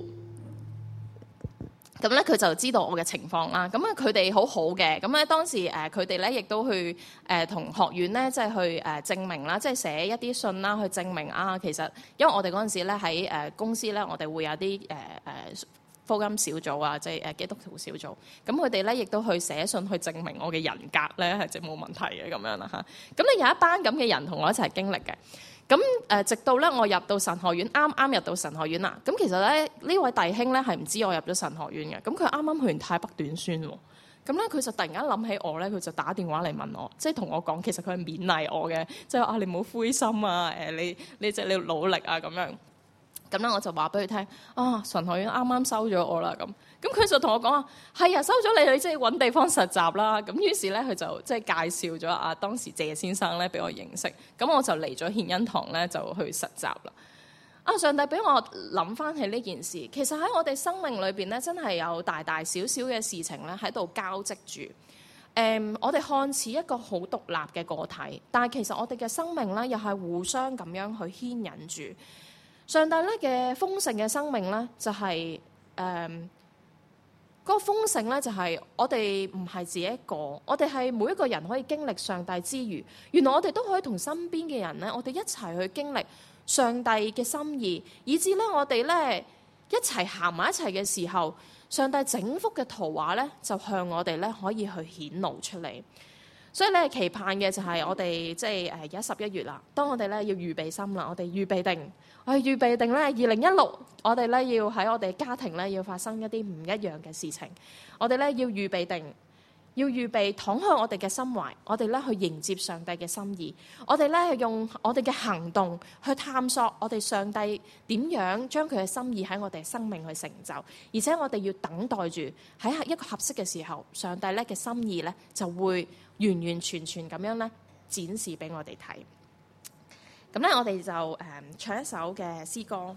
A: 咁咧佢就知道我嘅情況啦。咁啊，佢哋好好嘅。咁咧當時佢哋咧亦都去同學院咧，即係去證明啦，即係寫一啲信啦，去證明啊。其實因為我哋嗰陣時咧喺公司咧，我哋會有啲福音小組啊，即係基督徒小組。咁佢哋咧亦都去寫信去證明我嘅人格咧係即係冇問題嘅咁樣啦嚇。咁咧有一班咁嘅人同我一齊經歷嘅。咁直到咧我入到神學院，啱入到神學院啦。咁其實咧呢位弟兄咧係唔知我入咗神學院嘅。咁佢啱啱去完泰北短宣喎。咁咧佢就突然間諗起我咧，佢就打電話嚟問我，即係同我講，其實佢係勉勵我嘅，即係你唔好灰心啊，你要努力啊咁樣。咁咧我就話俾佢聽，神學院啱啱收咗我啦咁。咁佢就同我講話，係啊，收咗你即係揾地方實習啦。咁於是咧佢就即係介紹咗當時謝先生咧俾我認識。咁我就嚟咗獻恩堂咧就去實習啦。上帝俾我諗翻起呢件事，其實喺我哋生命裏邊咧，真係有大大小小嘅事情咧喺度交織住。我哋看似一個好獨立嘅個體，但係其實我哋嘅生命咧又係互相咁樣去牽引住。上帝咧嘅豐盛嘅生命咧，就係嗰個豐盛咧，就係我哋唔係自己一個，我哋係每一個人可以經歷上帝之餘，原來我哋都可以同身邊嘅人咧，我哋一齊去經歷上帝嘅心意，以至咧我哋咧一齊行埋一齊嘅時候，上帝整幅嘅圖畫咧就向我哋咧可以去顯露出嚟。所以咧期盼嘅就係我哋即係而家11月啦，當我哋咧要預備心啦，我哋預備定咧2016，我哋咧要喺我哋家庭咧要發生一啲唔一樣嘅事情，我哋咧要預備定，要預備敞開我哋嘅心懷，我哋咧去迎接上帝嘅心意，我哋咧用我哋嘅行動去探索我哋上帝點樣將佢嘅心意喺我哋生命去成就，而且我哋要等待住喺一個合適嘅時候，上帝咧嘅心意咧就會完完全全咁樣咧展示俾我哋睇。咁咧，我哋就唱一首嘅詩歌。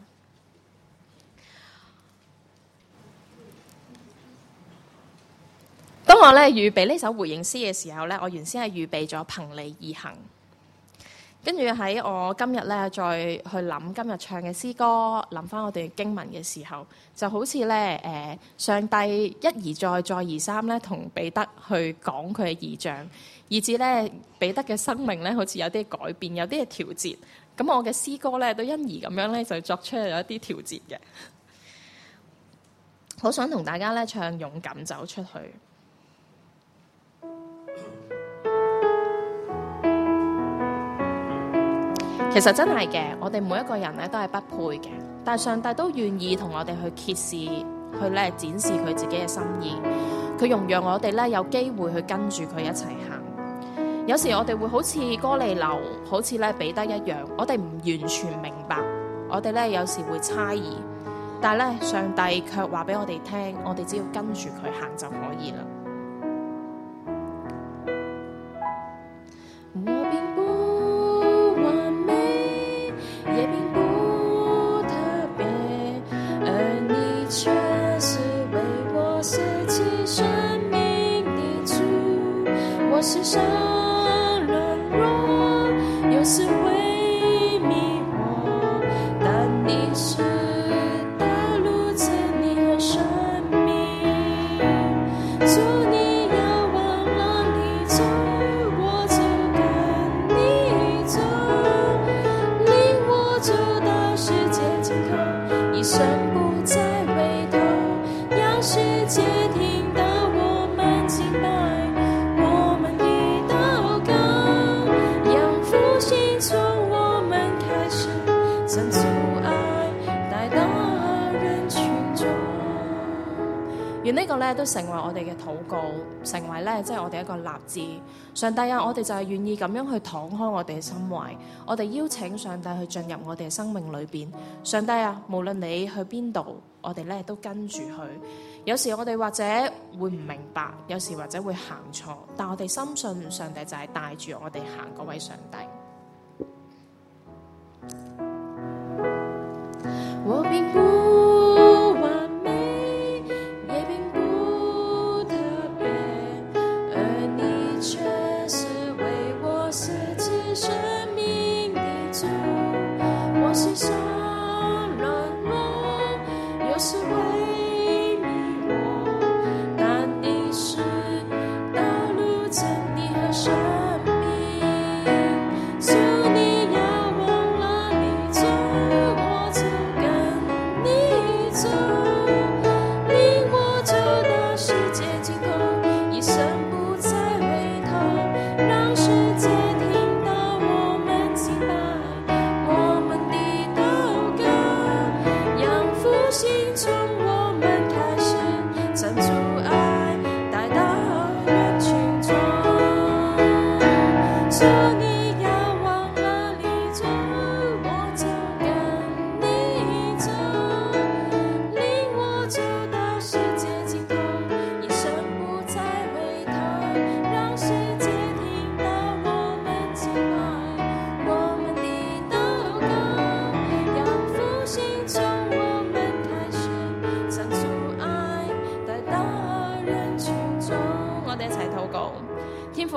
A: 當我咧預備呢首回應詩嘅時候咧，我原先係預備咗憑你而行。跟住喺我今日咧再去諗今日唱嘅詩歌，諗翻我哋經文嘅時候，就好似咧上帝一而再再而三咧同彼得去講佢嘅異象，以至咧彼得嘅生命咧好似有啲改變，有啲嘅調節。咁我嘅詩歌咧都因而咁樣咧就作出有一啲調節嘅。好想同大家咧唱勇敢走出去。其實真係嘅，我哋每一個人咧都係不配嘅，但係上帝都願意同我哋去揭示，去咧展示佢自己嘅心意。佢容讓我哋咧有機會去跟住佢一齊行。有時我哋會好似哥尼流，好似咧彼得一樣，我哋唔完全明白，我哋咧有時會猜疑，但係咧上帝卻話俾我哋聽，我哋只要跟住佢行就可以啦。我並不完美，也並不特別，而你卻是為我捨棄生命的主。我時常軟弱，有時會迷惑，但你是道路、真理和生命。主，你要往哪裡走，我就跟你走，領我走到世界盡頭，一生不再回頭，讓世界聽到我們敬拜，我們的禱告，讓復興從我們開始，將主愛帶到人群中。願呢個咧都成為我哋嘅禱告，成為咧即係我哋一個立志。上帝啊，我哋就係願意咁樣去敞開我哋嘅心懷，我哋邀請上帝去進入我哋嘅生命裏邊。上帝啊，無論你去邊度，我哋咧都跟住去。有時我哋或者會唔明白，有時或者會行錯，但我哋深信上帝就係帶住我哋行嗰位上帝。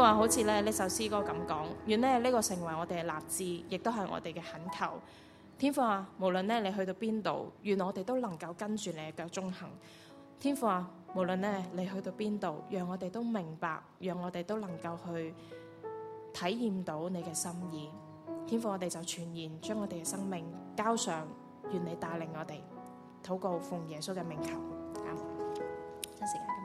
A: 啊，好似咧呢首詩歌咁講，願咧呢個成為我哋嘅立志，亦都係我哋嘅懇求。天父啊，無論咧你去到邊度，願我哋都能夠跟住你嘅腳蹤行。天父啊，無論咧你去到邊度，讓我哋都明白，讓我哋都能夠去體驗到你嘅心意。天父，我哋就全然將我哋嘅生命交上，願你帶領我哋。禱告奉耶穌嘅名求，阿們。真時間。